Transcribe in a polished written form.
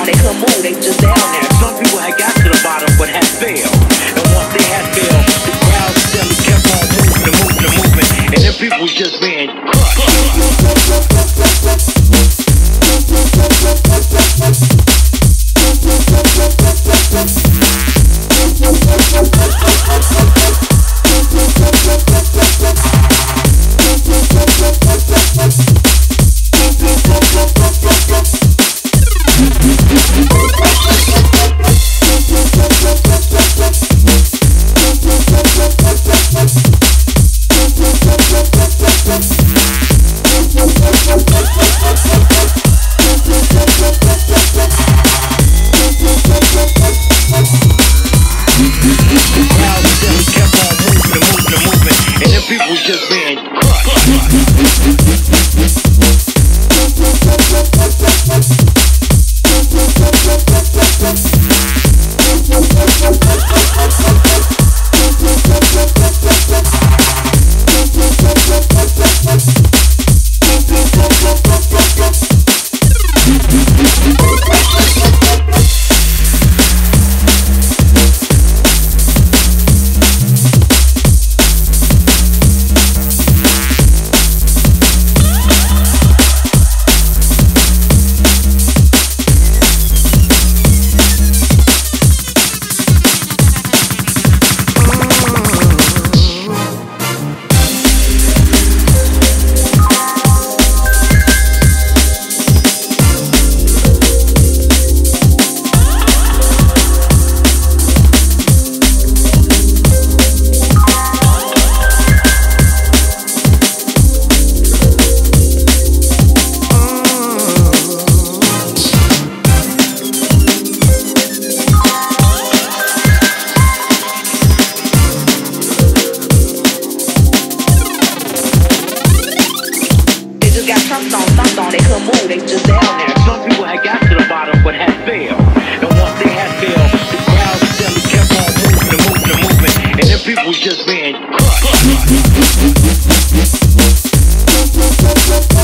they couldn't move, they just down there. Some people had got to the bottom but had failed. And once they had failed, the crowd still kept on moving. And then people was just being crushed. People just being thumped on, they couldn't move, they just down there. Some people had got to the bottom but had failed. And once they had failed, the crowd still kept on moving. And then people was just being crushed.